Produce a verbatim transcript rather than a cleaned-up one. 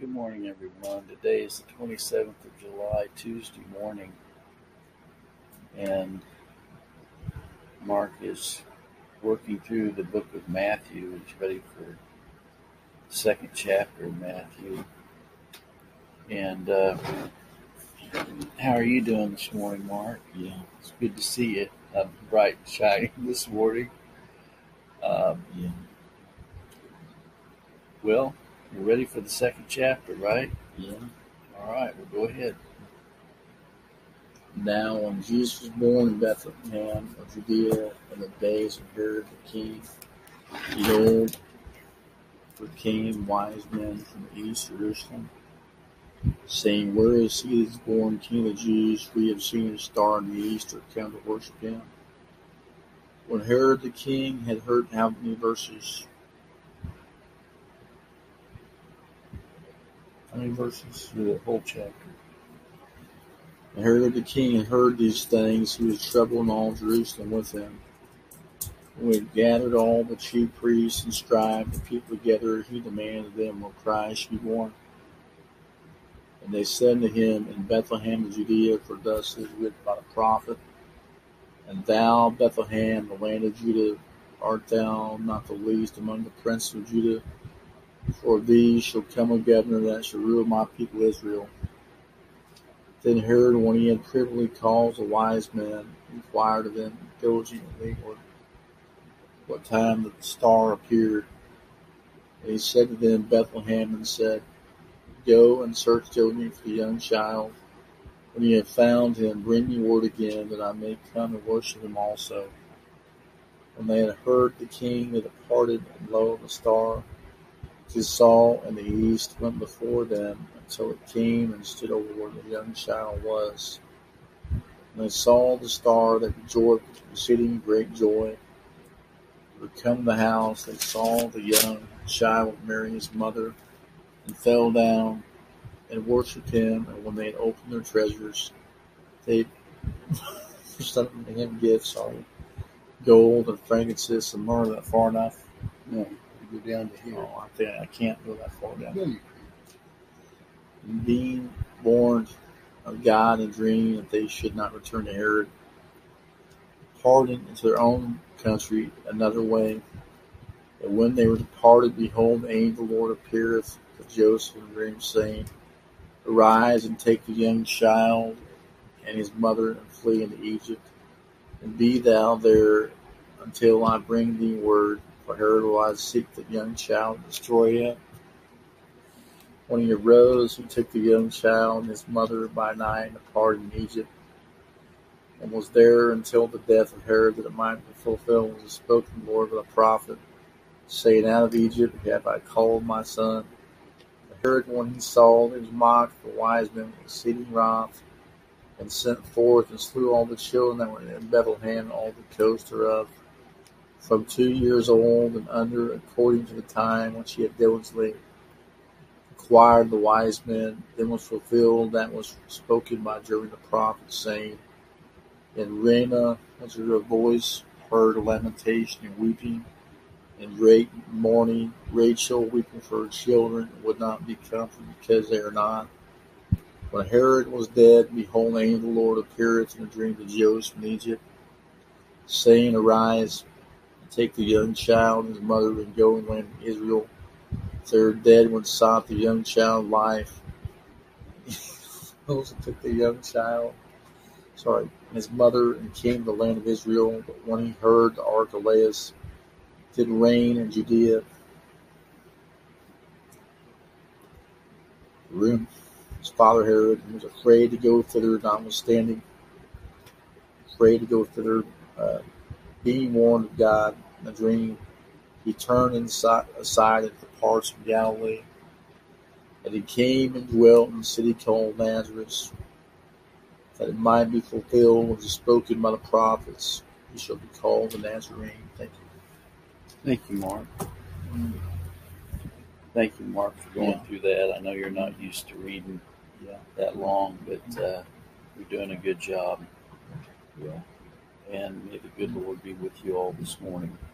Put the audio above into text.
Good morning, everyone. Today is the twenty-seventh of July, Tuesday morning, and Mark is working through the book of Matthew. He's ready for the second chapter of Matthew. And uh, how are you doing this morning, Mark? Yeah, It's good to see you. I'm bright and shining this morning. Um, yeah, well, you're ready for the second chapter, right? yeah. All right, well, go ahead. Now, when Jesus was born in Bethlehem of Judea in the days of Herod the king, behold, there came wise men from the east of Jerusalem, saying, Where is he that is born King of the Jews? We have seen his star in the east, or come to worship him. When Herod the king had heard how many verses? How many verses? Through the whole chapter. When Herod the king had heard these things, he was troubled, and all Jerusalem with him. When we had gathered all the chief priests and scribes, the people together, he demanded of them where Christ should be born. And they said to him, In Bethlehem of Judea, for thus is written by the prophet, And thou, Bethlehem, the land of Judah, art thou not the least among the princes of Judah? For of thee shall come a governor that shall rule my people Israel. Then Herod, when he had privily called the wise men, inquired of them diligently what, what time the star appeared. And he said to them, Bethlehem, and said, Go and search diligently for the young child. When ye have found him, bring me word again, that I may come and worship him also. When they had heard the king, they departed, and lo, the star which they saw in the east went before them, until it came and stood over where the young child was. And they saw the star, they rejoiced with exceeding great joy. They were come to the house, they saw the young child with Mary his mother, and fell down and worshipped him. And when they had opened their treasures, they sent unto him gifts, sorry, gold and frankincense and myrrh. That far enough? No, you go down to here. Oh, I think I can't go that far down. No, you And being warned of God in a dream that they should not return to Herod, departing into their own country another way. And when they were departed, behold, the angel of the Lord appeareth to Joseph in a dream, saying, Arise and take the young child and his mother, and flee into Egypt, and be thou there until I bring thee word, for Herod will I seek the young child and destroy him. When he arose, he took the young child and his mother by night and departed in Egypt, and was there until the death of Herod, that it might be fulfilled what was spoken, Lord, by the prophet, saying, Out of Egypt have I called my son. But Herod, when he saw that he was mocked, the wise men was exceeding wroth, and sent forth and slew all the children that were in Bethlehem, and all the coast thereof, from two years old and under, according to the time which he had diligently inquired the wise men. Then was fulfilled that was spoken by Jeremy the prophet, saying, In Ramah was there a voice heard, a lamentation and weeping, and great mourning, Rachel weeping for her children, and would not be comforted because they are not. When Herod was dead, behold, the angel of the Lord appeared in a dream to Joseph in Egypt, saying, Arise, and take the young child and his mother, and go and land in Israel. Their dead one sought the young child life. Moses took the young child, sorry, and his mother, and came to the land of Israel. But when he heard the Archelaus did reign in Judea, his father Herod, he was afraid to go thither, notwithstanding, afraid to go thither, uh, being warned of God in a dream. He turned aside into the parts of Galilee, and he came and dwelt in a city called Nazareth, that it might be fulfilled what was spoken by the prophets. He shall be called the Nazarene. Thank you. Thank you, Mark. Thank you, Mark, for going Yeah. through that. I know you're not used to reading Yeah. that long, but uh, you're doing a good job. Yeah. And may the good Lord be with you all this morning.